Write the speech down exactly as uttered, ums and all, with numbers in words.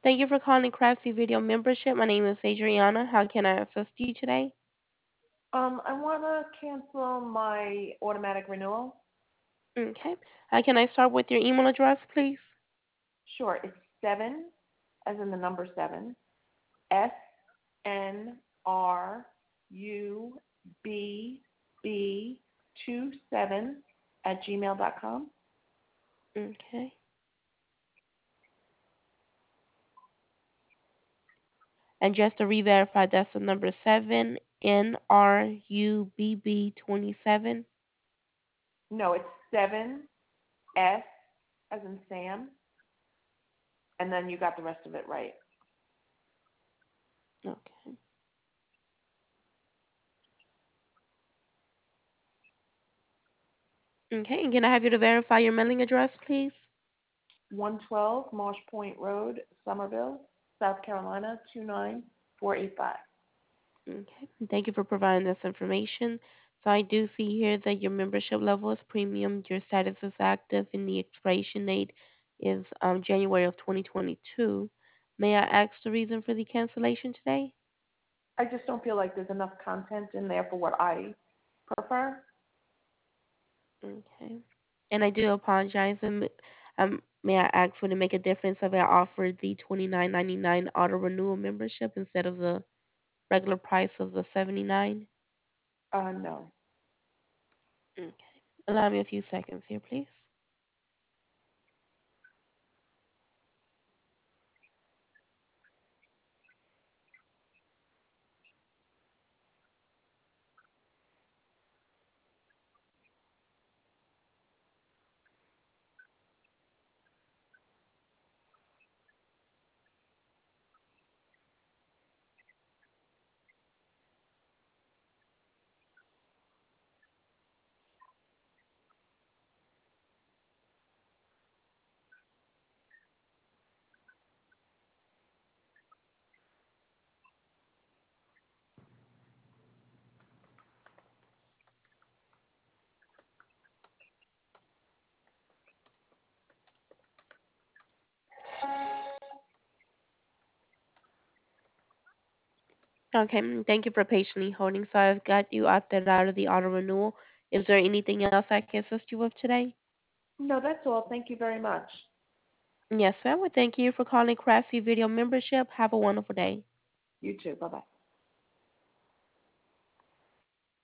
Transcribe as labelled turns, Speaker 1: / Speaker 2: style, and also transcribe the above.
Speaker 1: Thank you for calling Craftsy Video Membership. My name is Adriana. How can I assist you today?
Speaker 2: Um, I want to cancel my automatic renewal.
Speaker 1: Okay. Uh, can I start with your email address, please?
Speaker 2: Sure, it's seven, as in the number seven, S N R U B B two seven at gmail dot com.
Speaker 1: Okay. And just to re-verify, that's the number seven, N R U B B twenty-seven.
Speaker 2: No, it's seven, S as in Sam, and then you got the rest of it right.
Speaker 1: Okay. Okay. And can I have you to verify your mailing address, please?
Speaker 2: one twelve Marsh Point Road, Somerville, South Carolina, two nine four eight five.
Speaker 1: Okay. Thank you for providing this information. So I do see here that your membership level is premium, your status is active, and the expiration date is um, January of twenty twenty-two. May I ask the reason for the cancellation today?
Speaker 2: I just don't feel like there's enough content in there for what I prefer.
Speaker 1: Okay. And I do apologize. And um, may I ask, would it make a difference if I offered the twenty-nine ninety-nine auto renewal membership instead of the regular price of the seventy-nine?
Speaker 2: Uh, no.
Speaker 1: Okay. Allow me a few seconds here, please. Okay, mm, thank you for patiently holding. So I've got you opted out of the auto renewal. Is there anything else I can assist you with today?
Speaker 2: No, that's all. Thank you very much.
Speaker 1: Yes, ma'am. Well, thank you for calling Craftsy Video Membership. Have a wonderful day.
Speaker 2: You too. Bye bye.